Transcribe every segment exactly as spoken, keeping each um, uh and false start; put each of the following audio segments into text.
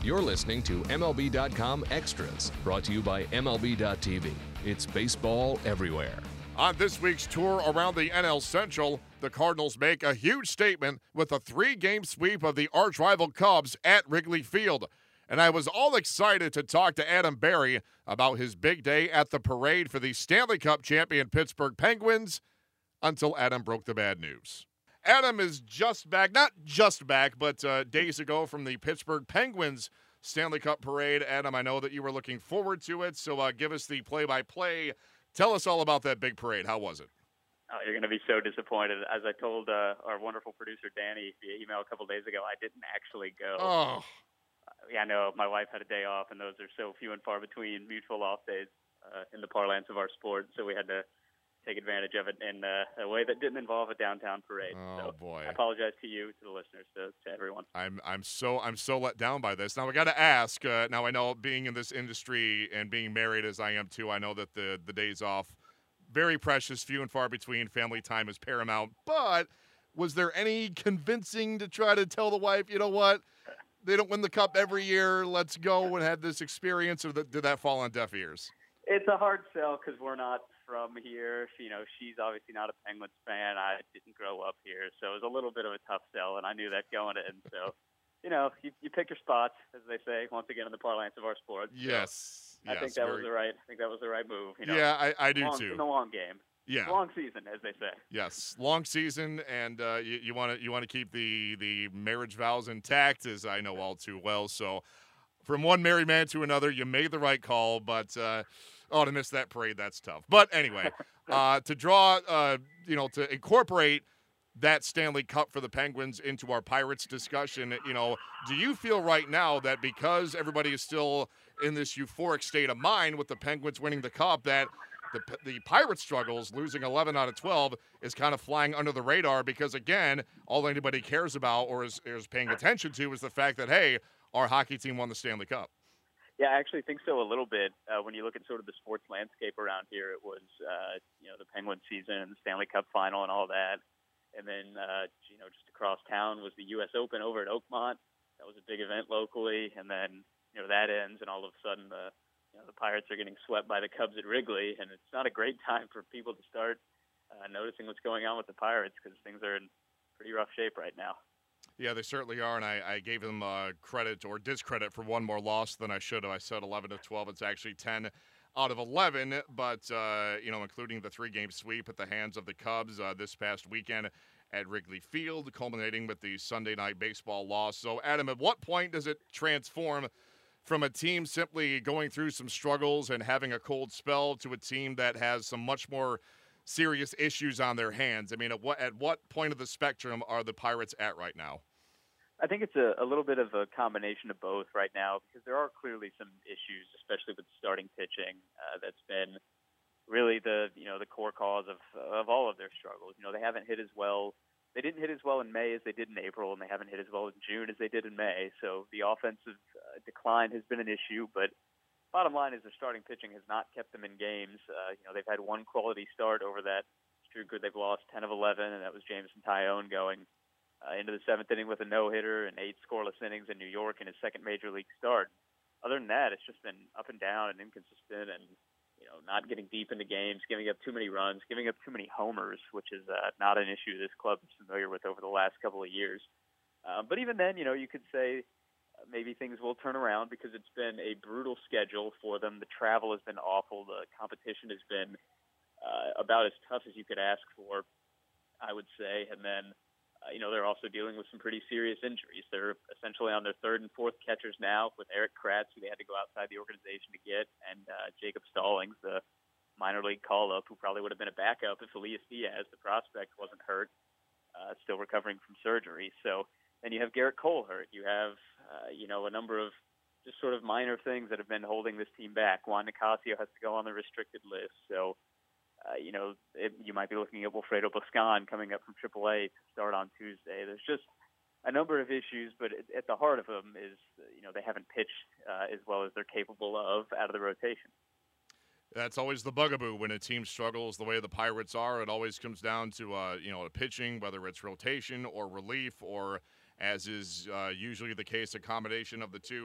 You're listening to M L B dot com Extras, brought to you by M L B dot T V. It's baseball everywhere. On this week's tour around the N L Central, the Cardinals make a huge statement with a three-game sweep of the arch-rival Cubs at Wrigley Field. And I was all excited to talk to Adam Berry about his big day at the parade for the Stanley Cup champion Pittsburgh Penguins until Adam broke the bad news. Adam is just back, not just back, but uh, days ago from the Pittsburgh Penguins Stanley Cup parade. Adam, I know that you were looking forward to it, so uh, give us the play-by-play. Tell us all about that big parade. How was it? Oh, you're going to be so disappointed. As I told uh, our wonderful producer, Danny, via email a couple days ago, I didn't actually go. Oh. Uh, yeah, I know my wife had a day off, and those are so few and far between, mutual off days uh, in the parlance of our sport, so we had to take advantage of it in uh, a way that didn't involve a downtown parade. Oh, so boy. I apologize to you, to the listeners, to, to everyone. I'm I'm so I'm so let down by this. Now I got to ask. Uh, now I know being in this industry and being married as I am too, I know that the the days off very precious, few and far between. Family time is paramount. But was there any convincing to try to tell the wife, you know what, they don't win the cup every year. Let's go and have this experience, or did that fall on deaf ears? It's a hard sell because we're not from here. You know, she's obviously not a Penguins fan. I didn't grow up here, so it was a little bit of a tough sell, and I knew that going in. So, you know, you, you pick your spots, as they say, once again in the parlance of our sport. So Yes. I yes, think that very, was the right. I think that was the right move. You know, yeah, I, I do long, too. In the long game. Yeah. Long season, as they say. Yes, long season, and uh, you want to you want to keep the the marriage vows intact, as I know all too well. So, from one married man to another, you made the right call. But uh, oh, to miss that parade, that's tough. But anyway, uh, to draw, uh, you know, to incorporate that Stanley Cup for the Penguins into our Pirates discussion, you know, do you feel right now that because everybody is still in this euphoric state of mind with the Penguins winning the Cup, that the the Pirates struggles, losing eleven out of twelve, is kind of flying under the radar? Because, again, all anybody cares about or is, is paying attention to is the fact that, hey, our hockey team won the Stanley Cup. Yeah, I actually think so a little bit. Uh, when you look at sort of the sports landscape around here, it was, uh, you know, the Penguins season, the Stanley Cup final and all that. And then, uh, you know, just across town was the U S Open over at Oakmont. That was a big event locally. And then, you know, that ends, and all of a sudden the, you know, the Pirates are getting swept by the Cubs at Wrigley. And it's not a great time for people to start uh, noticing what's going on with the Pirates, because things are in pretty rough shape right now. Yeah, they certainly are, and I, I gave them uh, credit or discredit for one more loss than I should have. I said eleven of twelve. It's actually ten out of eleven, but, uh, you know, including the three-game sweep at the hands of the Cubs uh, this past weekend at Wrigley Field, culminating with the Sunday Night Baseball loss. So, Adam, at what point does it transform from a team simply going through some struggles and having a cold spell to a team that has some much more serious issues on their hands? I mean, at what at what point of the spectrum are the Pirates at right now? I think it's a, a little bit of a combination of both right now, because there are clearly some issues, especially with starting pitching, uh, that's been really the you know the core cause of of all of their struggles. You know, they haven't hit as well. They didn't hit as well in May as they did in April, and they haven't hit as well in June as they did in May. So the offensive uh, decline has been an issue, but bottom line is their starting pitching has not kept them in games. Uh, you know, they've had one quality start over that streak. They've lost ten of eleven, and that was Jameson Taillon going uh, into the seventh inning with a no-hitter and eight scoreless innings in New York in his second major league start. Other than that, it's just been up and down and inconsistent, and you know, not getting deep into games, giving up too many runs, giving up too many homers, which is uh, not an issue this club is familiar with over the last couple of years. Uh, but even then, you know, you could say uh, maybe things will turn around, because it's been a brutal schedule for them. The travel has been awful. The competition has been uh, about as tough as you could ask for, I would say. And then, uh, you know, they're also dealing with some pretty serious injuries. They're essentially on their third and fourth catchers now, with Eric Kratz, who they had to go outside the organization to get, and uh, Jacob Stallings, the minor league call-up, who probably would have been a backup if Elias Diaz, the prospect, wasn't hurt, uh, still recovering from surgery. So then you have Garrett Cole hurt. You have, uh, you know, a number of just sort of minor things that have been holding this team back. Juan Nicasio has to go on the restricted list. So, Uh, you know, it, you might be looking at Wilfredo Boscan coming up from triple A to start on Tuesday. There's just a number of issues, but at, at the heart of them is, you know, they haven't pitched uh, as well as they're capable of out of the rotation. That's always the bugaboo when a team struggles the way the Pirates are. It always comes down to, uh, you know, pitching, whether it's rotation or relief, or, as is uh, usually the case, a combination of the two.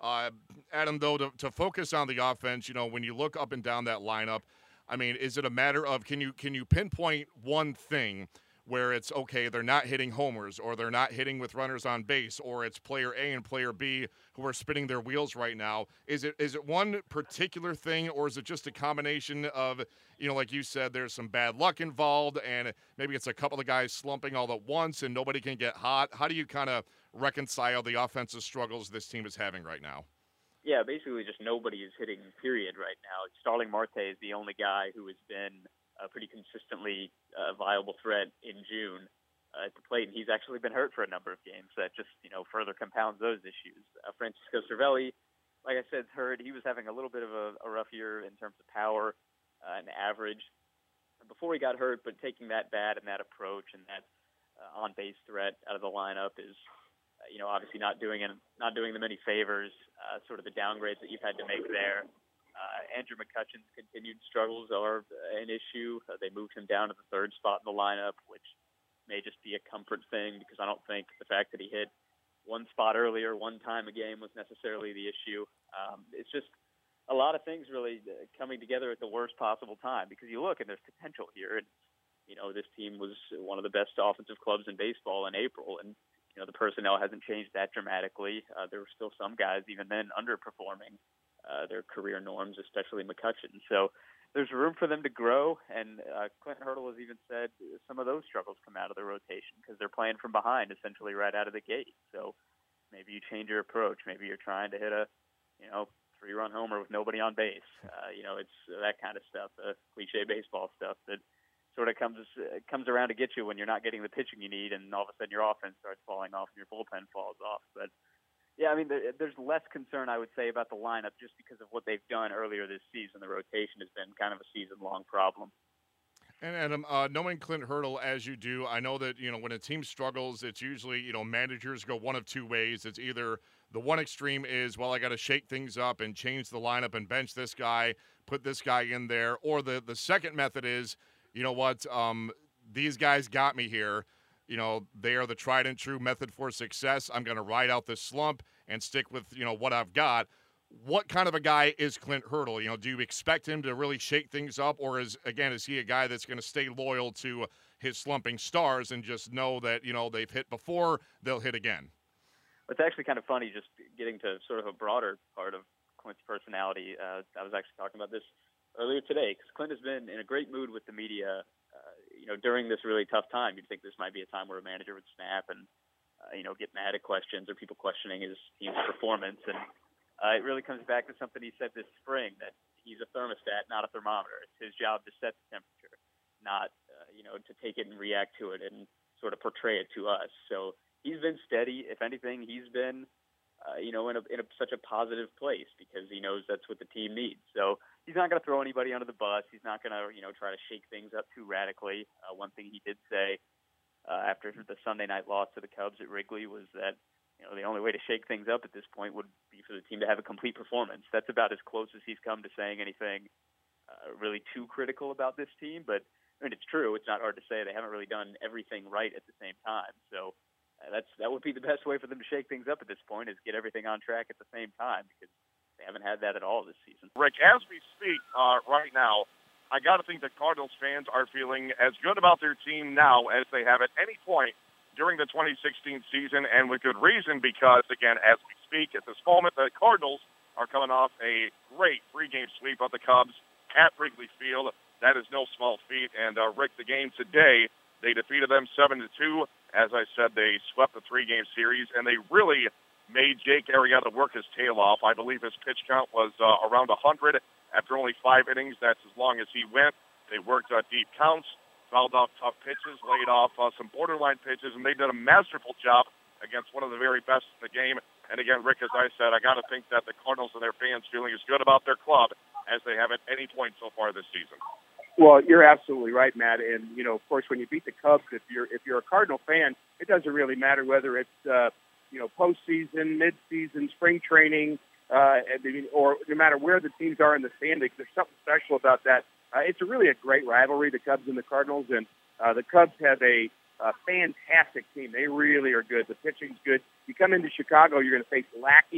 Uh, Adam, though, to, to focus on the offense, you know, when you look up and down that lineup, I mean, is it a matter of can you can you pinpoint one thing where it's okay, they're not hitting homers or they're not hitting with runners on base, or it's player A and player B who are spinning their wheels right now? Is it is it one particular thing, or is it just a combination of, you know, like you said, there's some bad luck involved and maybe it's a couple of guys slumping all at once and nobody can get hot? How do you kind of reconcile the offensive struggles this team is having right now? Yeah, basically just nobody is hitting, period, right now. Starling Marte is the only guy who has been a pretty consistently uh, viable threat in June uh, at the plate, and he's actually been hurt for a number of games. That just, you know, further compounds those issues. Uh, Francisco Cervelli, like I said, hurt. He was having a little bit of a, a rough year in terms of power uh, and average before he got hurt, but taking that bat and that approach and that uh, on-base threat out of the lineup is, uh, you know, obviously not doing it, not doing them any favors. Uh, sort of the downgrades that you've had to make there. Uh, Andrew McCutchen's continued struggles are an issue. Uh, they moved him down to the third spot in the lineup, which may just be a comfort thing because I don't think the fact that he hit one spot earlier, one time a game, was necessarily the issue. Um, it's just a lot of things really coming together at the worst possible time because you look and there's potential here. And, you know, this team was one of the best offensive clubs in baseball in April, and you know, the personnel hasn't changed that dramatically. Uh, there were still some guys, even then, underperforming uh, their career norms, especially McCutchen. So there's room for them to grow, and uh, Clinton Hurdle has even said some of those struggles come out of the rotation because they're playing from behind, essentially right out of the gate. So maybe you change your approach. Maybe you're trying to hit a, you know, three-run homer with nobody on base. Uh, you know, it's that kind of stuff, the cliche baseball stuff that sort of comes uh, comes around to get you when you're not getting the pitching you need, and all of a sudden your offense starts falling off and your bullpen falls off. But yeah, I mean, there, there's less concern, I would say, about the lineup just because of what they've done earlier this season. The rotation has been kind of a season-long problem. And Adam, uh, knowing Clint Hurdle as you do, I know that, you know, when a team struggles, it's usually, you know, managers go one of two ways. It's either the one extreme is, well, I got to shake things up and change the lineup and bench this guy, put this guy in there. Or the, the second method is, you know what, um, these guys got me here. You know, they are the tried and true method for success. I'm going to ride out this slump and stick with, you know, what I've got. What kind of a guy is Clint Hurdle? You know, do you expect him to really shake things up, or is, again, is he a guy that's going to stay loyal to his slumping stars and just know that, you know, they've hit before, they'll hit again? It's actually kind of funny just getting to sort of a broader part of Clint's personality. Uh, I was actually talking about this earlier today because Clint has been in a great mood with the media, uh, you know, during this really tough time. You'd think this might be a time where a manager would snap and, uh, you know, get mad at questions or people questioning his team's performance. And uh, it really comes back to something he said this spring, that he's a thermostat, not a thermometer. It's his job to set the temperature, not, uh, you know, to take it and react to it and sort of portray it to us. So he's been steady. If anything, he's been, uh, you know, in, a, in a, such a positive place because he knows that's what the team needs. So he's not going to throw anybody under the bus. He's not going to, you know, try to shake things up too radically. Uh, one thing he did say uh, after the Sunday night loss to the Cubs at Wrigley was that, you know, the only way to shake things up at this point would be for the team to have a complete performance. That's about as close as he's come to saying anything uh, really too critical about this team. But I mean, it's true. It's not hard to say they haven't really done everything right at the same time. So uh, that's that would be the best way for them to shake things up at this point, is get everything on track at the same time, because they haven't had that at all this season. Rick, as we speak uh, right now, I got to think that Cardinals fans are feeling as good about their team now as they have at any point during the twenty sixteen season, and with good reason, because, again, as we speak at this moment, the Cardinals are coming off a great three-game sweep of the Cubs at Wrigley Field. That is no small feat, and uh, Rick, the game today, they defeated them seven to two. As I said, they swept the three-game series, and they really made Jake Arrieta work his tail off. I believe his pitch count was uh, around one hundred after only five innings. That's as long as he went. They worked uh, deep counts, fouled off tough pitches, laid off uh, some borderline pitches, and they did a masterful job against one of the very best in the game. And again, Rick, as I said, I got to think that the Cardinals and their fans feeling as good about their club as they have at any point so far this season. Well, you're absolutely right, Matt. And, you know, of course, when you beat the Cubs, if you're if you're a Cardinal fan, it doesn't really matter whether it's, uh, you know, postseason, midseason, spring training, uh, or no matter where the teams are in the standings. There's something special about that. Uh, it's a really a great rivalry, the Cubs and the Cardinals. And uh, the Cubs have a, a fantastic team. They really are good. The pitching's good. You come into Chicago, you're going to face Lackey,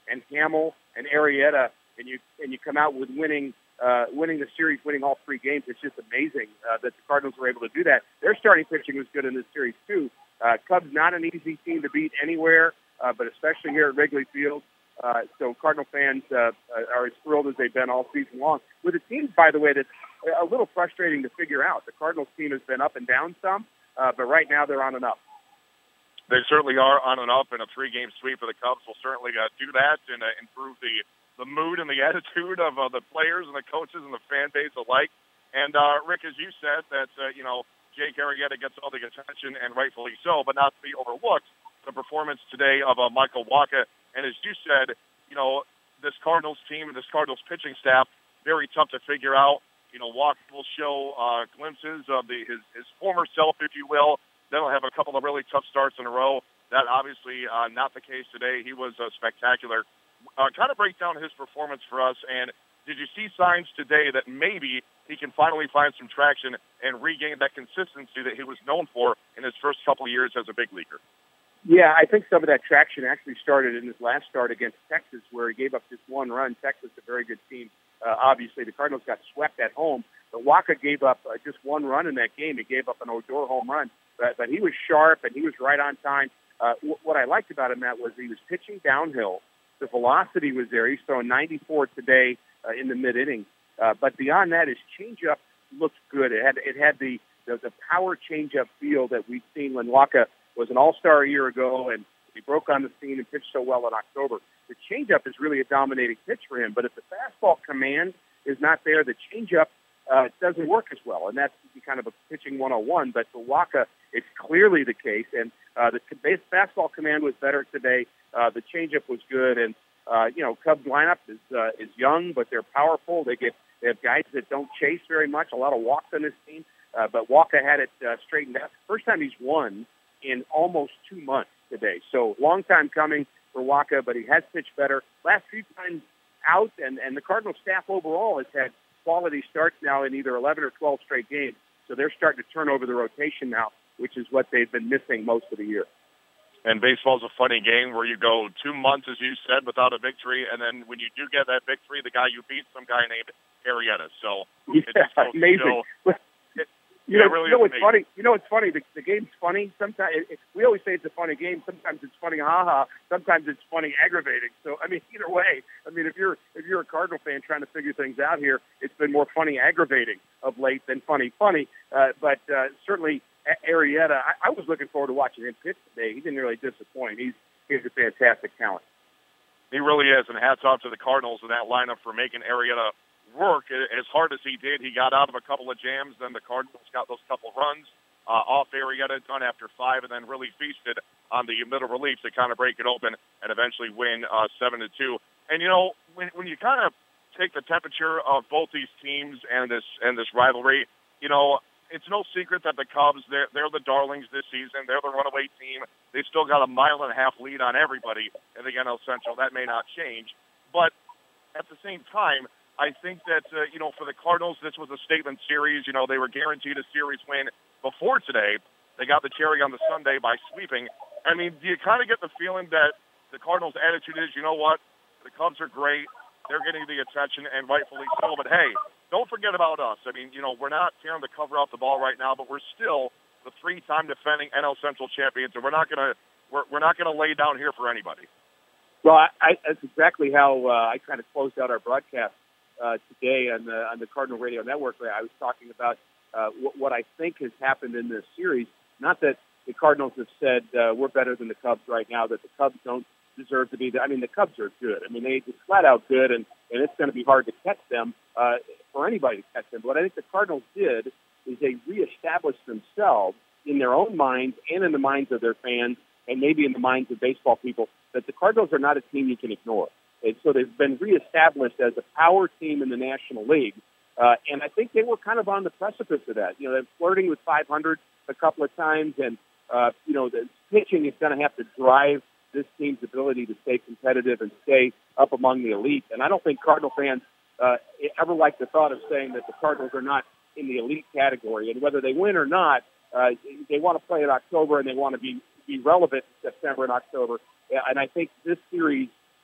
and Hamill and Arrieta, and you and you come out with winning uh, winning the series, winning all three games. It's just amazing uh, that the Cardinals were able to do that. Their starting pitching was good in this series too. Uh, Cubs not an easy team to beat anywhere, uh, but especially here at Wrigley Field. Uh, so Cardinal fans uh, are as thrilled as they've been all season long. With a team, by the way, that's a little frustrating to figure out. The Cardinals team has been up and down some, uh, but right now they're on and up. They certainly are on and up, and a three-game sweep for the Cubs will certainly uh, do that and uh, improve the, the mood and the attitude of uh, the players and the coaches and the fan base alike. And, uh, Rick, as you said, that, uh, you know, Jake Arrieta gets all the attention, and rightfully so, but not to be overlooked, the performance today of uh, Michael Wacha. And as you said, you know, this Cardinals team and this Cardinals pitching staff, very tough to figure out. You know, Wacha will show uh, glimpses of the, his, his former self, if you will. Then he'll have a couple of really tough starts in a row. That obviously uh, not the case today. He was uh, spectacular. Uh, kind of break down his performance for us. And did you see signs today that maybe he can finally find some traction and regain that consistency that he was known for in his first couple of years as a big leaguer? Yeah, I think some of that traction actually started in his last start against Texas, where he gave up just one run. Texas, a very good team. Uh, obviously, the Cardinals got swept at home, but Wacha gave up uh, just one run in that game. He gave up an Odor home run, but, but he was sharp and he was right on time. Uh, w- what I liked about him, Matt, was he was pitching downhill. The velocity was there. He's throwing ninety-four today uh, in the mid-inning. Uh, but beyond that, his changeup looked good. It had it had the, the, the power changeup feel that we've seen when Wacha was an all-star a year ago, and he broke on the scene and pitched so well in October. The changeup is really a dominating pitch for him, but if the fastball command is not there, the changeup uh, doesn't work as well, and that's kind of a pitching one oh one. But for Wacha, it's clearly the case, and uh, the base fastball command was better today. Uh, the changeup was good, and uh, you know, Cubs lineup is uh, is young, but they're powerful. They get they have guys that don't chase very much. A lot of walks on this team, uh, but Wacha had it uh, straightened out. First time he's won in almost two months today. So long time coming for Wacha, but he has pitched better. Last few times out, and, and the Cardinal staff overall has had quality starts now in either eleven or twelve straight games. So they're starting to turn over the rotation now, which is what they've been missing most of the year. And baseball's a funny game where you go two months, as you said, without a victory, and then when you do get that victory, the guy you beat, some guy named Arrieta. So yeah, it just goes amazing. To show, it, You know, yeah, really you know what's amazing. funny? You know what's funny? The, the game's funny. Sometimes it, it, we always say it's a funny game. Sometimes it's funny, haha. Sometimes it's funny, aggravating. So I mean, either way, I mean, if you're if you're a Cardinal fan trying to figure things out here, it's been more funny, aggravating of late than funny, funny. Uh, but uh, certainly, Arrieta, I, I was looking forward to watching him pitch today. He didn't really disappoint. He's he's a fantastic talent. He really is, and hats off to the Cardinals in that lineup for making Arrieta work as hard as he did. He got out of a couple of jams, then the Cardinals got those couple of runs uh, off Arrieta, done after five, and then really feasted on the middle relief to kind of break it open and eventually win uh, seven to two. And you know, when when you kind of take the temperature of both these teams and this and this rivalry, you know, it's no secret that the Cubs, they're they're the darlings this season. They're the runaway team. They've still got a mile and a half lead on everybody in the N L Central. That may not change, but at the same time, I think that, uh, you know, for the Cardinals, this was a statement series. You know, they were guaranteed a series win before today. They got the cherry on the Sunday by sweeping. I mean, do you kind of get the feeling that the Cardinals' attitude is, you know what, the Cubs are great. They're getting the attention, and rightfully so. But, hey, don't forget about us. I mean, you know, we're not tearing the cover off the ball right now, but we're still the three-time defending N L Central champions, and we're not going to we're, we're not going to lay down here for anybody. Well, I, I, that's exactly how uh, I kind of closed out our broadcast Uh, today on the on the Cardinal Radio Network. I was talking about uh, w- what I think has happened in this series. Not that the Cardinals have said uh, we're better than the Cubs right now, that the Cubs don't deserve to be there. I mean, the Cubs are good. I mean, they, it's flat out good, and, and it's going to be hard to catch them, uh, for anybody to catch them. But what I think the Cardinals did is they reestablished themselves in their own minds and in the minds of their fans, and maybe in the minds of baseball people, that the Cardinals are not a team you can ignore. And so they've been reestablished as a power team in the National League. Uh, and I think they were kind of on the precipice of that. You know, they're flirting with five hundred a couple of times. And, uh, you know, the pitching is going to have to drive this team's ability to stay competitive and stay up among the elite. And I don't think Cardinal fans uh, ever like the thought of saying that the Cardinals are not in the elite category. And whether they win or not, uh, they want to play in October and they want to be, be relevant in September and October. And I think this series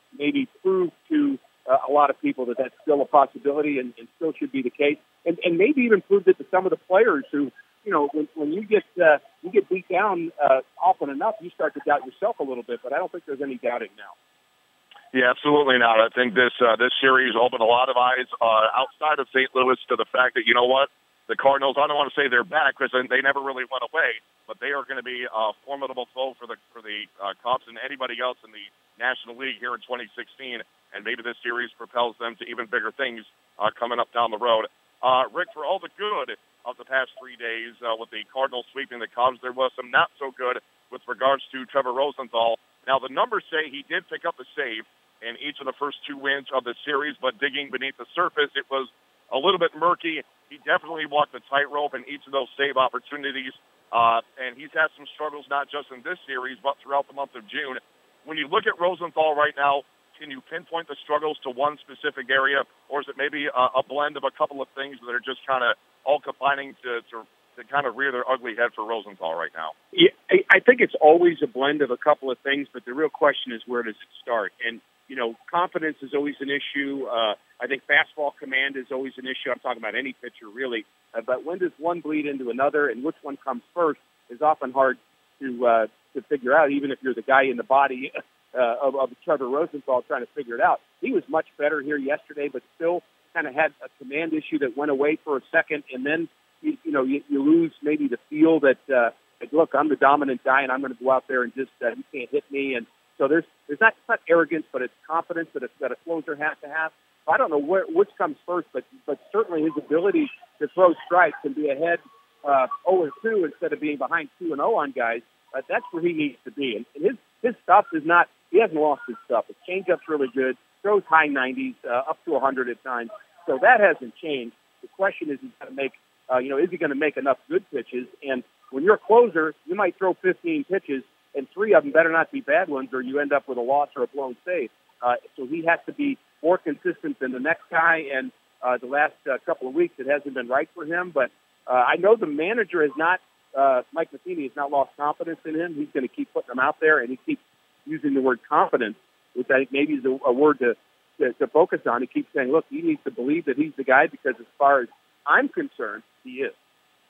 maybe prove to uh, a lot of people that that's still a possibility and, and still should be the case, and, and maybe even proved it to some of the players who, you know, when, when you get uh, you get beat down uh, often enough, you start to doubt yourself a little bit. But I don't think there's any doubting now. Yeah, absolutely not. I think this uh, this series opened a lot of eyes uh, outside of Saint Louis to the fact that, you know what, the Cardinals, I don't want to say they're back because they never really went away, but they are going to be a formidable foe for the for the uh, Cubs and anybody else in the National League here in twenty sixteen, and maybe this series propels them to even bigger things uh, coming up down the road. Uh, Rick, for all the good of the past three days uh, with the Cardinals sweeping the Cubs, there was some not so good with regards to Trevor Rosenthal. Now, the numbers say he did pick up a save in each of the first two wins of the series, but digging beneath the surface, it was a little bit murky. He definitely walked the tightrope in each of those save opportunities, uh, and he's had some struggles not just in this series, but throughout the month of June. When you look at Rosenthal right now, can you pinpoint the struggles to one specific area, or is it maybe a, a blend of a couple of things that are just kind of all combining to, to, to kind of rear their ugly head for Rosenthal right now? Yeah, I think it's always a blend of a couple of things, but the real question is, where does it start? And, you know, confidence is always an issue. Uh, I think fastball command is always an issue. I'm talking about any pitcher, really. Uh, but when does one bleed into another, and which one comes first is often hard to uh, to figure out, even if you're the guy in the body uh, of, of Trevor Rosenthal trying to figure it out. He was much better here yesterday, but still kind of had a command issue that went away for a second, and then, you, you know, you, you lose maybe the feel that, uh, like, look, I'm the dominant guy, and I'm going to go out there and just, uh, you can't hit me. And so there's there's not, it's not arrogance, but it's confidence that a, that a closer has to have. I don't know where, which comes first, but but certainly his ability to throw strikes and be ahead uh, oh and two instead of being behind two and oh on guys, uh, that's where he needs to be. And, and his his stuff is not, he hasn't lost his stuff. His changeup's really good, throws high nineties, uh, up to one hundred at times. So that hasn't changed. The question is, he's got to make, uh, you know, is he going to make enough good pitches? And when you're a closer, you might throw fifteen pitches, and three of them better not be bad ones, or you end up with a loss or a blown save. Uh, so he has to be more consistent than the next guy, and uh, the last uh, couple of weeks it hasn't been right for him. But uh, I know the manager has not, uh, Mike Matheny has not lost confidence in him. He's going to keep putting him out there, and he keeps using the word confidence, which I think maybe is a, a word to, to, to focus on. He keeps saying, look, he needs to believe that he's the guy, because as far as I'm concerned, he is.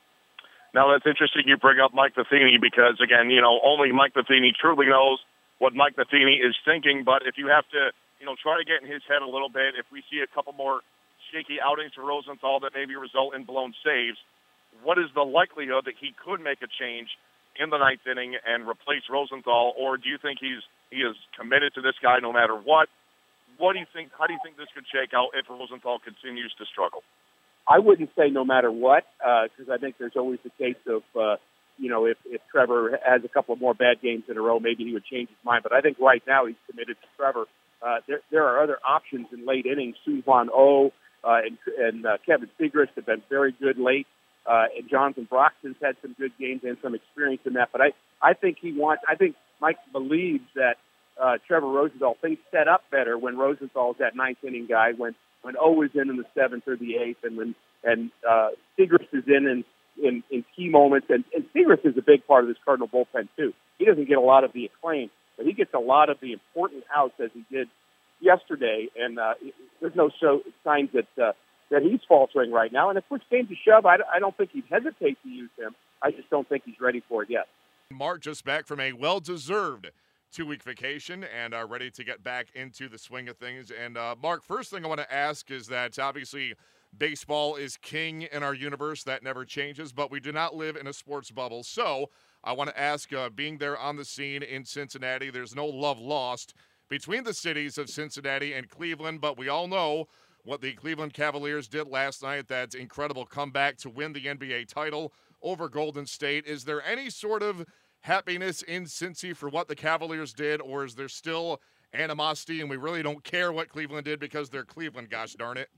Now, that's interesting you bring up Mike Matheny, because, again, you know, only Mike Matheny truly knows what Mike Matheny is thinking. But if you have to, you know, try to get in his head a little bit, if we see a couple more shaky outings for Rosenthal that maybe result in blown saves, what is the likelihood that he could make a change in the ninth inning and replace Rosenthal? Or do you think he's he is committed to this guy no matter what? What do you think? How do you think this could shake out if Rosenthal continues to struggle? I wouldn't say no matter what, because uh, I think there's always the case of, uh, you know, if, if Trevor has a couple of more bad games in a row, maybe he would change his mind. But I think right now he's committed to Trevor. Uh, there, there are other options in late innings. Soo-Hwan Oh uh, and, and uh, Kevin Segrist have been very good late. Uh, and Jonathan Broxton's had some good games and some experience in that. But I, I think he wants, I think Mike believes that uh, Trevor Rosenthal, things set up better when Rosenthal's that ninth inning guy, when when O is in in the seventh or the eighth, and when and uh, Segrist is in in, in in key moments. And, and Segrist is a big part of this Cardinal bullpen, too. He doesn't get a lot of the acclaim, but he gets a lot of the important outs, as he did yesterday. And uh, there's no show, signs that uh, that he's faltering right now. And if push came to shove, I, I don't think he'd hesitate to use him. I just don't think he's ready for it yet. Mark just back from a well-deserved two-week vacation and are ready to get back into the swing of things. And, uh, Mark, first thing I want to ask is that obviously baseball is king in our universe. That never changes, but we do not live in a sports bubble. So I want to ask, uh, being there on the scene in Cincinnati, there's no love lost between the cities of Cincinnati and Cleveland, but we all know what the Cleveland Cavaliers did last night, that incredible comeback to win the N B A title over Golden State. Is there any sort of happiness in Cincy for what the Cavaliers did, or is there still animosity and we really don't care what Cleveland did because they're Cleveland, gosh darn it?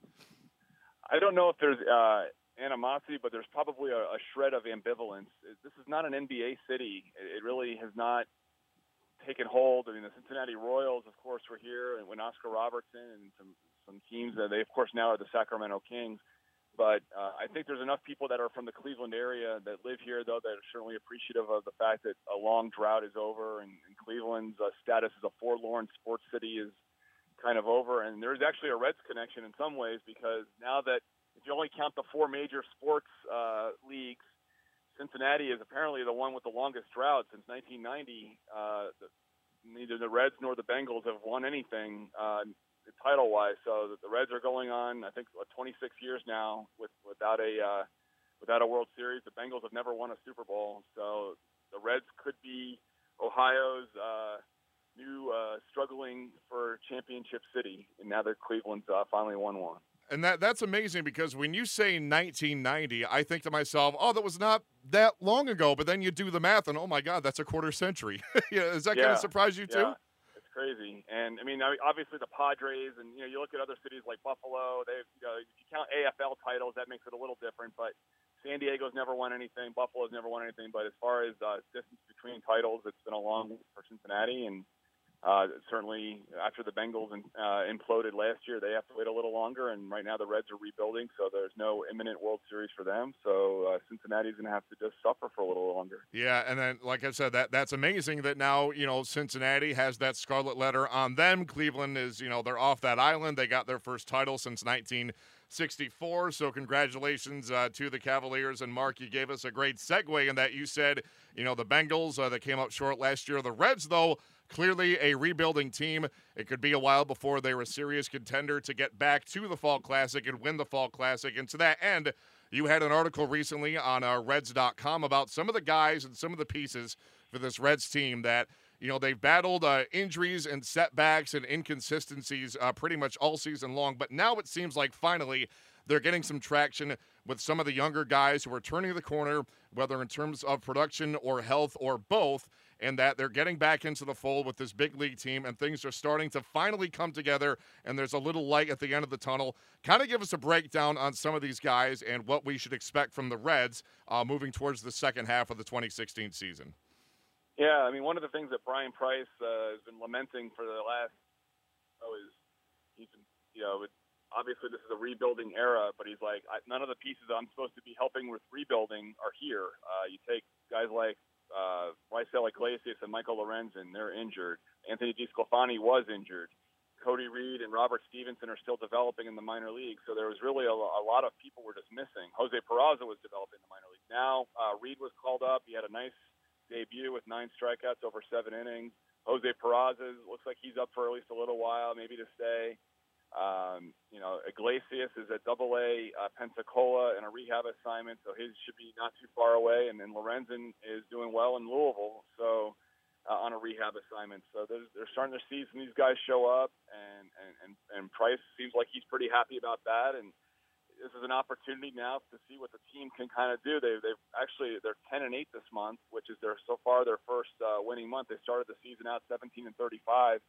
I don't know if there's uh, animosity, but there's probably a, a shred of ambivalence. This is not an N B A city. It really has not taken hold. I mean, the Cincinnati Royals, of course, were here, and when Oscar Robertson and some, some teams, uh, they, of course, now are the Sacramento Kings. But uh, I think there's enough people that are from the Cleveland area that live here, though, that are certainly appreciative of the fact that a long drought is over, and, and Cleveland's uh, status as a forlorn sports city is kind of over. And there's actually a Reds connection in some ways, because now that if you only count the four major sports uh, leagues, Cincinnati is apparently the one with the longest drought since nineteen ninety. Uh, the, neither the Reds nor the Bengals have won anything uh, title-wise. So the Reds are going on, I think, what, twenty-six years now with, without a uh, without a World Series. The Bengals have never won a Super Bowl. So the Reds could be Ohio's uh, new uh, struggling for championship city, and now that Cleveland's uh, finally won one. And that that's amazing, because when you say nineteen ninety, I think to myself, oh, that was not that long ago. But then you do the math, and oh my God, that's a quarter century. Yeah, is that yeah. going to surprise you too? Yeah. It's crazy. And I mean, obviously the Padres, and you know, you look at other cities like Buffalo. They, you know, if you count A F L titles, that makes it a little different. But San Diego's never won anything. Buffalo's never won anything. But as far as uh, distance between titles, it's been a long for Cincinnati, and Uh, certainly, after the Bengals uh, imploded last year, they have to wait a little longer, and right now the Reds are rebuilding, so there's no imminent World Series for them. So uh, Cincinnati's going to have to just suffer for a little longer. Yeah, and then, like I said, that that's amazing that now, you know, Cincinnati has that scarlet letter on them. Cleveland is, you know, they're off that island. They got their first title since nineteen sixty-four, so congratulations uh, to the Cavaliers. And, Mark, you gave us a great segue in that you said, you know, the Bengals, uh, that came up short last year. The Reds, though, clearly a rebuilding team. It could be a while before they were a serious contender to get back to the Fall Classic and win the Fall Classic. And to that end, you had an article recently on uh, Reds dot com about some of the guys and some of the pieces for this Reds team that, you know, they've battled uh, injuries and setbacks and inconsistencies uh, pretty much all season long. But now it seems like finally they're getting some traction with some of the younger guys who are turning the corner, whether in terms of production or health or both, and that they're getting back into the fold with this big league team, and things are starting to finally come together, and there's a little light at the end of the tunnel. Kind of give us a breakdown on some of these guys and what we should expect from the Reds uh, moving towards the second half of the twenty sixteen season. Yeah, I mean, one of the things that Brian Price uh, has been lamenting for the last, oh, is he's been, you know, it, obviously this is a rebuilding era, but he's like, I, none of the pieces I'm supposed to be helping with rebuilding are here. Uh, you take guys like uh, Raisel Iglesias and Michael Lorenzen, they're injured. Anthony DeSclafani was injured. Cody Reed and Robert Stevenson are still developing in the minor leagues, so there was really a, a lot of people were just missing. Jose Peraza was developing in the minor leagues. Now uh, Reed was called up. He had a nice debut with nine strikeouts over seven innings. Jose Peraza looks like he's up for at least a little while, maybe to stay. Um, you know, Iglesias is at Double A uh, Pensacola in a rehab assignment, so his should be not too far away. And then Lorenzen is doing well in Louisville, so uh, on a rehab assignment. So they're, they're starting to see some of these guys show up, and, and, and, and Price seems like he's pretty happy about that. And this is an opportunity now to see what the team can kind of do. They, they've actually they're ten and eight this month, which is their so far their first uh, winning month. They started the season out seventeen and thirty-five.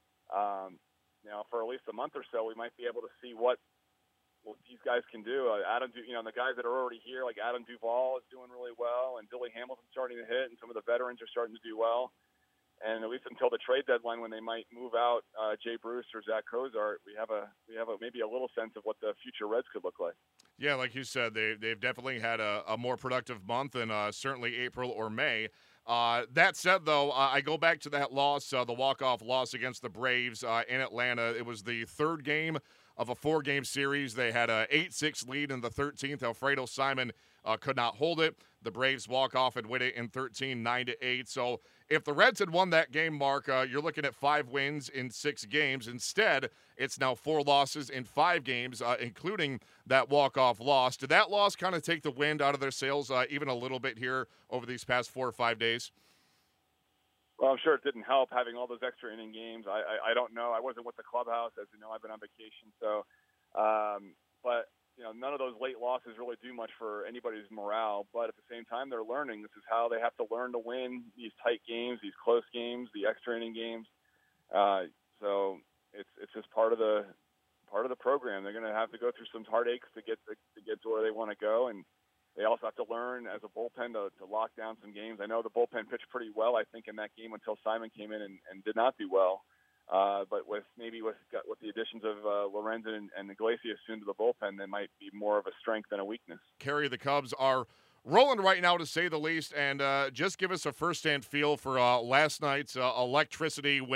Um, you know, for at least a month or so, we might be able to see what what these guys can do. Uh, Adam, du- you know, the guys that are already here, like Adam Duvall, is doing really well, and Billy Hamilton's starting to hit, and some of the veterans are starting to do well. And at least until the trade deadline, when they might move out uh, Jay Bruce or Zach Cozart, we have a we have a, maybe a little sense of what the future Reds could look like. Yeah, like you said, they they've definitely had a, a more productive month than uh, certainly April or May. Uh, that said, though, uh, I go back to that loss, uh, the walk-off loss against the Braves uh, in Atlanta. It was the third game of a four-game series. They had a eight six lead in the thirteenth. Alfredo Simon uh, could not hold it. The Braves walk off and win it in thirteen, nine to eight. So if the Reds had won that game, Mark, uh, you're looking at five wins in six games. Instead, it's now four losses in five games, uh, including that walk-off loss. Did that loss kind of take the wind out of their sails uh, even a little bit here over these past four or five days? Well, I'm sure it didn't help having all those extra inning games. I, I, I don't know. I wasn't with the clubhouse. As you know, I've been on vacation. So, um, but, you know, none of those late losses really do much for anybody's morale. But at the same time, they're learning. This is how they have to learn to win these tight games, these close games, the extra inning games. Uh, so it's it's just part of the part of the program. They're going to have to go through some heartaches to get to, to get to where they want to go. And they also have to learn as a bullpen to, to lock down some games. I know the bullpen pitched pretty well, I think, in that game until Simon came in and, and did not do well. Uh, but with maybe with with the additions of uh, Lorenzen and, and Iglesias soon to the bullpen, that might be more of a strength than a weakness. Kerry, the Cubs are rolling right now, to say the least, and uh, just give us a first-hand feel for uh, last night's uh, electricity when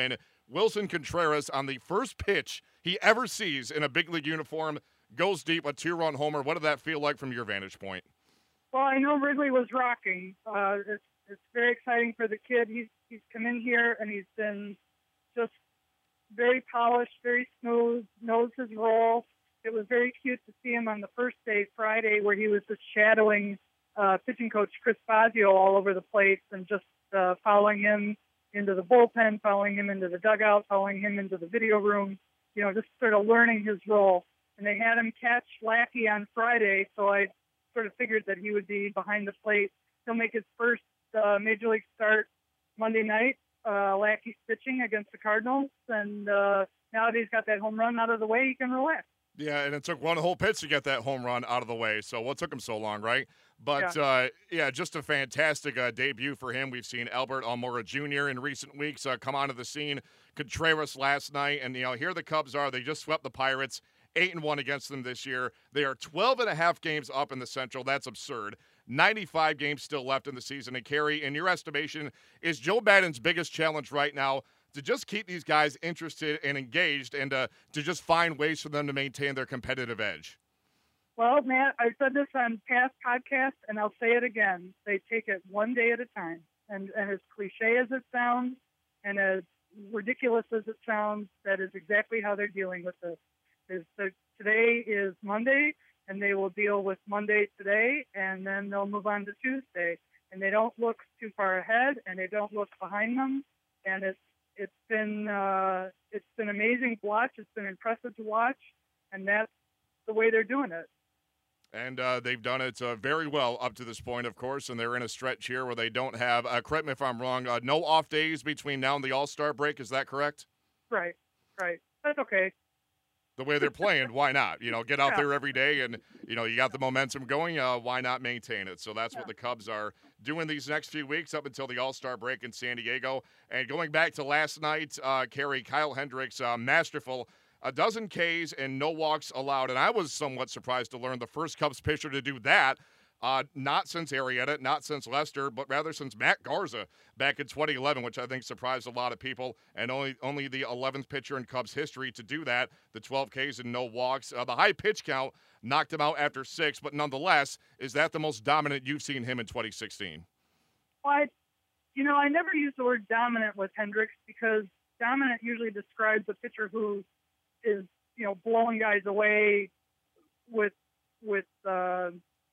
Wilson Contreras, on the first pitch he ever sees in a big league uniform, goes deep, a two-run homer. What did that feel like from your vantage point? Well, I know Wrigley was rocking. Uh, it's, it's very exciting for the kid. He's he's come in here and he's been just very polished, very smooth, knows his role. It was very cute to see him on the first day, Friday, where he was just shadowing uh, pitching coach Chris Fazio all over the place and just uh, following him into the bullpen, following him into the dugout, following him into the video room, you know, just sort of learning his role. And they had him catch Lackey on Friday, so I sort of figured that he would be behind the plate. He'll make his first uh, Major League start Monday night. Uh, Lackey's pitching against the Cardinals, and uh, now that he's got that home run out of the way, he can relax. Yeah, and it took one whole pitch to get that home run out of the way. So what took him so long, right? But, yeah, uh, yeah just a fantastic uh, debut for him. We've seen Albert Almora Junior in recent weeks uh, come onto the scene. Contreras last night. And, you know, here the Cubs are. They just swept the Pirates, eight and one against them this year. They are twelve and a half games up in the Central. That's absurd. ninety-five games still left in the season. And, Carrie, in your estimation, is Joe Maddon's biggest challenge right now to just keep these guys interested and engaged and uh, to just find ways for them to maintain their competitive edge? Well, Matt, I've said this on past podcasts, and I'll say it again. They take it one day at a time. And, and as cliche as it sounds and as ridiculous as it sounds, that is exactly how they're dealing with this. Is that today is Monday, and they will deal with Monday today, and then they'll move on to Tuesday. And they don't look too far ahead, and they don't look behind them. And it's It's been uh, it's been amazing to watch. It's been impressive to watch, and that's the way they're doing it. And uh, they've done it uh, very well up to this point, of course, and they're in a stretch here where they don't have, uh, correct me if I'm wrong, uh, no off days between now and the All-Star break. Is that correct? Right, right. That's okay. The way they're playing, why not? You know, get out yeah. there every day and, you know, you got the momentum going, uh, why not maintain it? So that's yeah. what the Cubs are doing these next few weeks up until the All-Star break in San Diego. And going back to last night, uh, Carrie, Kyle Hendricks, uh, masterful, a dozen Ks and no walks allowed. And I was somewhat surprised to learn the first Cubs pitcher to do that. Uh, not since Arrieta, not since Lester, but rather since Matt Garza back in twenty eleven, which I think surprised a lot of people, and only only the eleventh pitcher in Cubs history to do that, the twelve Ks and no walks. Uh, the high pitch count knocked him out after six, but nonetheless, is that the most dominant you've seen him in twenty sixteen? Well, I, you know, I never use the word dominant with Hendricks because dominant usually describes a pitcher who is, you know, blowing guys away with, with, uh,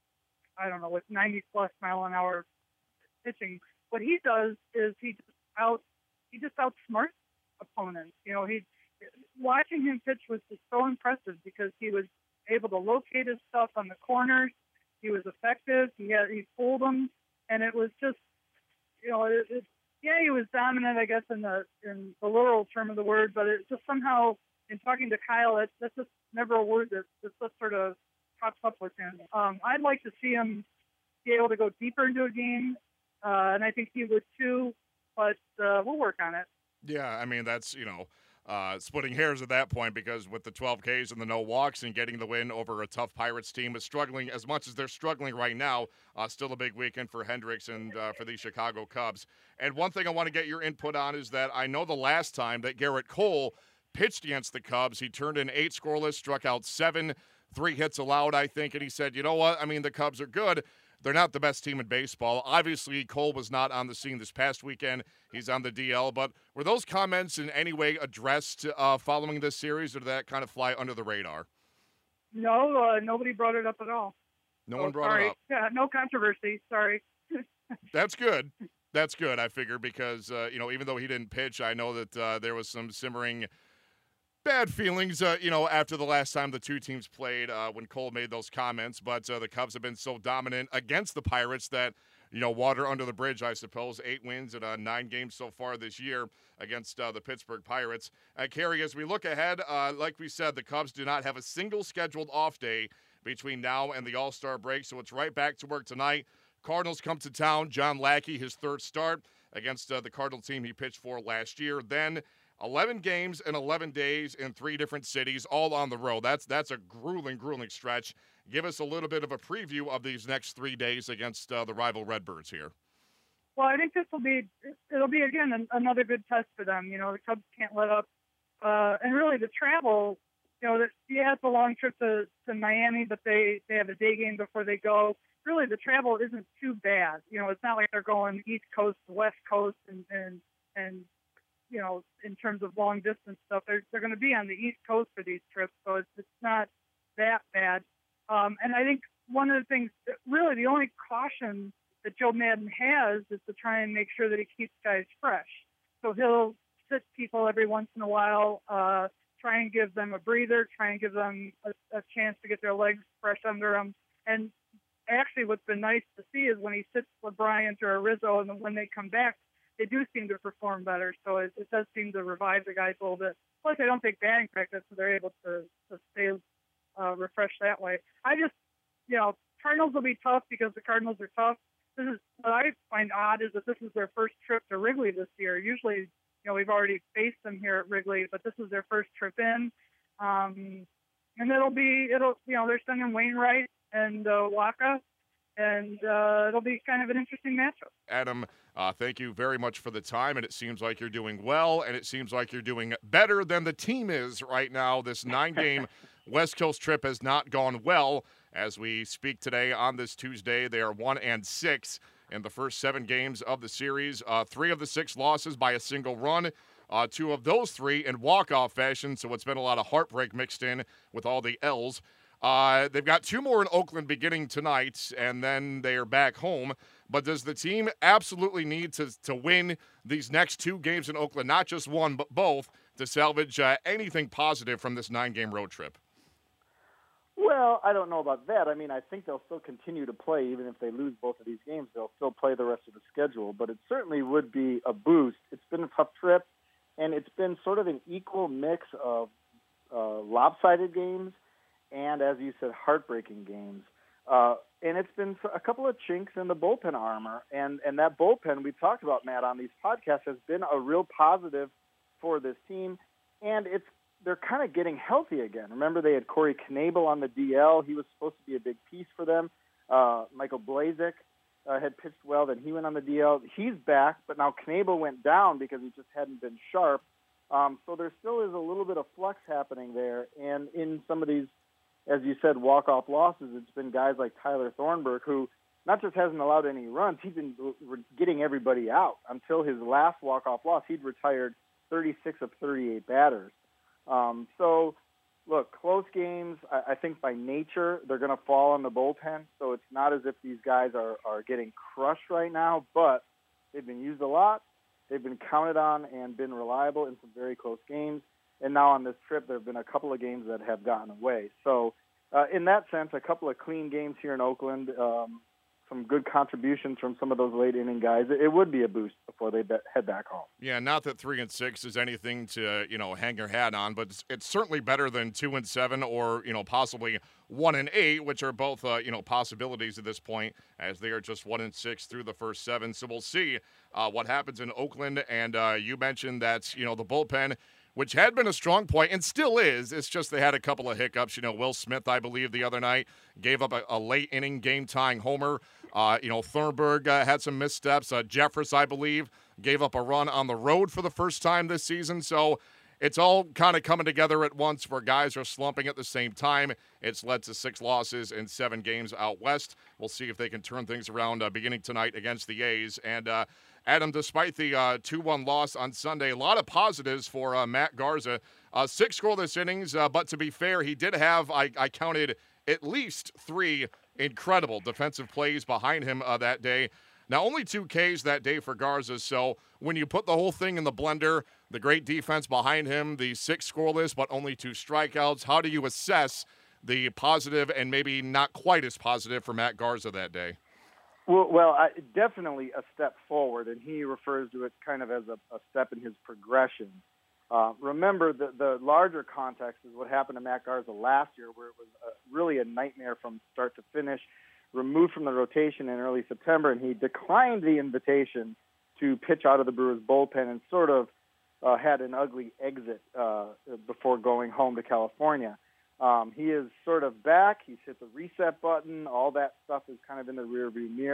I don't know, with ninety plus mile an hour pitching. What he does is he just out he just outsmarts opponents. You know, he watching him pitch was just so impressive because he was able to locate his stuff on the corners. He was effective. He had he pulled them, and it was just, you know, it, it, yeah, he was dominant, I guess, in the in the literal term of the word. But it just somehow, in talking to Kyle, it, that's just never a word that that just sort of pops up with him. Um, I'd like to see him be able to go deeper into a game, uh, and I think he would too, but uh, we'll work on it. Yeah, I mean, that's, you know, uh, splitting hairs at that point because with the twelve Ks and the no walks and getting the win over a tough Pirates team is struggling as much as they're struggling right now. Uh, still a big weekend for Hendricks and uh, for the Chicago Cubs. And one thing I want to get your input on is that I know the last time that Garrett Cole pitched against the Cubs, he turned in eight scoreless, struck out seven, three hits allowed, I think, and he said, you know what, I mean, the Cubs are good. They're not the best team in baseball. Obviously, Cole was not on the scene this past weekend. He's on the D L. But were those comments in any way addressed uh, following this series, or did that kind of fly under the radar? No, uh, nobody brought it up at all. No oh, one brought sorry. it up. Yeah, no controversy. Sorry. That's good. That's good, I figure, because, uh, you know, even though he didn't pitch, I know that uh, there was some simmering bad feelings, uh, you know, after the last time the two teams played uh, when Cole made those comments. But uh, the Cubs have been so dominant against the Pirates that, you know, water under the bridge, I suppose. Eight wins in uh, nine games so far this year against uh, the Pittsburgh Pirates. Uh, Carrie, as we look ahead, uh, like we said, the Cubs do not have a single scheduled off day between now and the All-Star break, so it's right back to work tonight. Cardinals come to town. John Lackey, his third start against uh, the Cardinal team he pitched for last year. Then eleven games in eleven days in three different cities, all on the road. That's that's a grueling, grueling stretch. Give us a little bit of a preview of these next three days against uh, the rival Redbirds here. Well, I think this will be, it'll be, again, an, another good test for them. You know, the Cubs can't let up. Uh, and really the travel, you know, that yeah, it's a long trip to, to Miami, but they, they have a day game before they go. Really, the travel isn't too bad. You know, it's not like they're going East Coast to West Coast and, and, and you know, in terms of long distance stuff. They're, they're going to be on the East Coast for these trips, so it's, it's not that bad. Um, and I think one of the things, that really the only caution that Joe Maddon has is to try and make sure that he keeps guys fresh. So he'll sit people every once in a while, uh, try and give them a breather, try and give them a, a chance to get their legs fresh under them. And actually what's been nice to see is when he sits LeBryant or Rizzo, and then when they come back, they do seem to perform better. So it, it does seem to revive the guys a little bit. Plus, they don't take batting practice, so they're able to, to stay uh, refreshed that way. I just, you know, Cardinals will be tough because the Cardinals are tough. This is what I find odd is that this is their first trip to Wrigley this year. Usually, you know, we've already faced them here at Wrigley, but this is their first trip in. Um, and it'll be, it'll, you know, they're sending Wainwright and uh, Waka, and uh, it'll be kind of an interesting matchup. Adam, uh, thank you very much for the time, and it seems like you're doing well, and it seems like you're doing better than the team is right now. This nine-game West Coast trip has not gone well. As we speak today on this Tuesday, they are one and six in the first seven games of the series. Uh, three of the six losses by a single run. Uh, two of those three in walk-off fashion, so it's been a lot of heartbreak mixed in with all the L's. Uh, they've got two more in Oakland beginning tonight, and then they are back home. But does the team absolutely need to, to win these next two games in Oakland, not just one, but both, to salvage uh, anything positive from this nine-game road trip? Well, I don't know about that. I mean, I think they'll still continue to play. Even if they lose both of these games, they'll still play the rest of the schedule. But it certainly would be a boost. It's been a tough trip, and it's been sort of an equal mix of uh, lopsided games and, as you said, heartbreaking games. Uh, and it's been a couple of chinks in the bullpen armor. And, and that bullpen we've talked about, Matt, on these podcasts has been a real positive for this team. And it's they're kind of getting healthy again. Remember, they had Corey Knebel on the D L. He was supposed to be a big piece for them. Uh, Michael Blazek uh, had pitched well. Then he went on the D L. He's back, but now Knebel went down because he just hadn't been sharp. Um, so there still is a little bit of flux happening there. And in some of these, as you said, walk-off losses, it's been guys like Tyler Thornburg, who not just hasn't allowed any runs, he's been re- getting everybody out. Until his last walk-off loss, he'd retired thirty-six of thirty-eight batters. Um, so, look, close games, I, I think by nature they're going to fall on the bullpen. So it's not as if these guys are, are getting crushed right now, but they've been used a lot. They've been counted on and been reliable in some very close games. And now on this trip, there have been a couple of games that have gotten away. So uh, in that sense, a couple of clean games here in Oakland, um, some good contributions from some of those late inning guys. It would be a boost before they be- head back home. Yeah, not that three and six is anything to, you know, hang your hat on, but it's, it's certainly better than two and seven or, you know, possibly one and eight, which are both, uh, you know, possibilities at this point, as they are just one and six through the first seven. So we'll see uh, what happens in Oakland. And uh, you mentioned that, you know, the bullpen, which had been a strong point and still is. It's just they had a couple of hiccups. You know, Will Smith, I believe, the other night gave up a, a late inning game-tying homer. Uh, you know, Thornburg uh, had some missteps. Uh, Jeffress, I believe, gave up a run on the road for the first time this season. So it's all kind of coming together at once where guys are slumping at the same time. It's led to six losses in seven games out west. We'll see if they can turn things around uh, beginning tonight against the A's. And, uh, Adam, despite the uh, two one loss on Sunday, a lot of positives for uh, Matt Garza. Uh, six scoreless innings, uh, but to be fair, he did have, I, I counted, at least three incredible defensive plays behind him uh, that day. Now, only two Ks that day for Garza, so when you put the whole thing in the blender, the great defense behind him, the six scoreless but only two strikeouts, how do you assess the positive and maybe not quite as positive for Matt Garza that day? Well, well I, definitely a step forward, and he refers to it kind of as a, a step in his progression. Uh, remember, the, the larger context is what happened to Matt Garza last year, where it was a, really a nightmare from start to finish, removed from the rotation in early September, and he declined the invitation to pitch out of the Brewers bullpen and sort of uh, had an ugly exit uh, before going home to California. Um, he is sort of back. He's hit the reset button. All that stuff is kind of in the rearview mirror.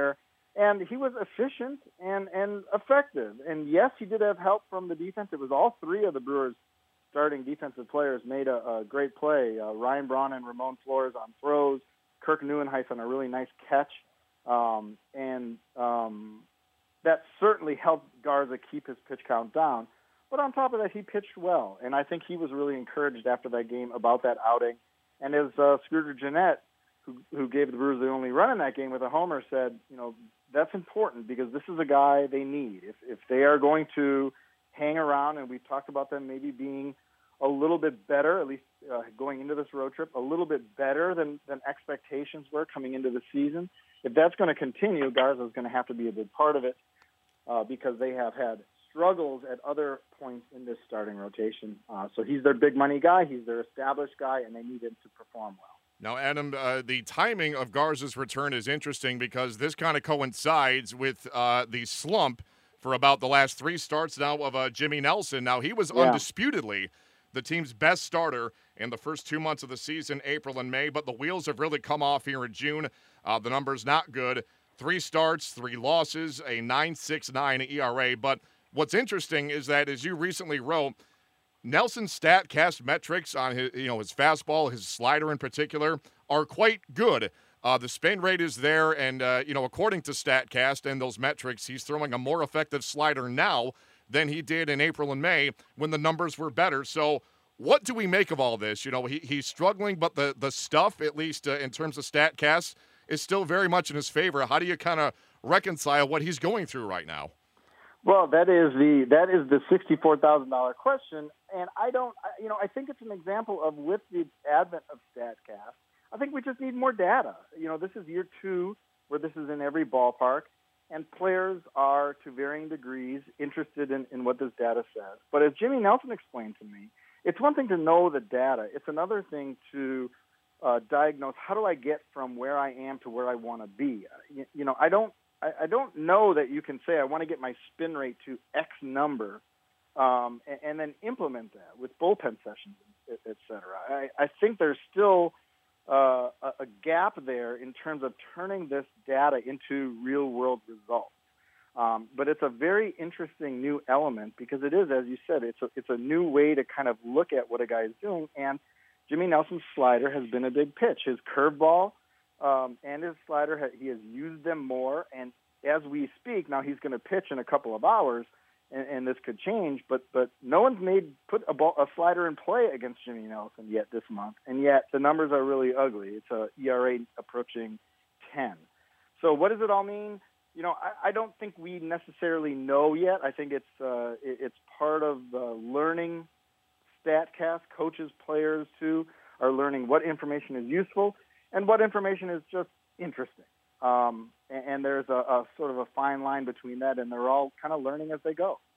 And he was efficient and, and effective. And, yes, he did have help from the defense. It was all three of the Brewers' starting defensive players made a, a great play. Uh, Ryan Braun and Ramon Flores on throws. Kirk Neuenhuis on a really nice catch. Um, and um, that certainly helped Garza keep his pitch count down. But on top of that, he pitched well. And I think he was really encouraged after that game about that outing. And as uh, Scooter Gennett, who, who gave the Brewers the only run in that game with a homer, said, you know, that's important because this is a guy they need. If if they are going to hang around, and we've talked about them maybe being a little bit better, at least uh, going into this road trip, a little bit better than, than expectations were coming into the season. If that's going to continue, Garza is going to have to be a big part of it uh, because they have had struggles at other points in this starting rotation. Uh, so he's their big money guy, he's their established guy, and they need him to perform well. Now, Adam, uh, the timing of Garza's return is interesting because this kind of coincides with uh, the slump for about the last three starts now of uh, Jimmy Nelson. Now, he was yeah. undisputedly the team's best starter in the first two months of the season, April and May, but the wheels have really come off here in June. Uh, the number's not good. Three starts, three losses, a nine point six nine E R A. But what's interesting is that, as you recently wrote, Nelson's StatCast metrics on his, you know, his fastball, his slider in particular, are quite good. Uh, the spin rate is there, and uh, you know, according to StatCast and those metrics, he's throwing a more effective slider now than he did in April and May when the numbers were better. So, what do we make of all this? You know, he he's struggling, but the the stuff, at least uh, in terms of StatCast, is still very much in his favor. How do you kind of reconcile what he's going through right now? Well, that is the that is the sixty-four thousand dollar question, and I don't, you know, I think it's an example of with the advent of StatCast, I think we just need more data. You know, this is year two where this is in every ballpark, and players are to varying degrees interested in, in what this data says. But as Jimmy Nelson explained to me, it's one thing to know the data; it's another thing to uh, diagnose how do I get from where I am to where I want to be. You, you know, I don't. I don't know that you can say I want to get my spin rate to X number um, and, and then implement that with bullpen sessions, et, et cetera. I, I think there's still uh, a, a gap there in terms of turning this data into real-world results. Um, but it's a very interesting new element because it is, as you said, it's a, it's a new way to kind of look at what a guy is doing. And Jimmy Nelson's slider has been a big pitch. His curveball Um, and his slider, he has used them more. And as we speak, now he's going to pitch in a couple of hours, and, and this could change. But but no one's made put a, ball, a slider in play against Jimmy Nelson yet this month, and yet the numbers are really ugly. It's a E R A approaching ten. So what does it all mean? You know, I, I don't think we necessarily know yet. I think it's uh, it, it's part of uh, learning. StatCast coaches, players too, are learning what information is useful and what information is just interesting. Um, and, and there's a, a sort of a fine line between that, and they're all kind of learning as they go.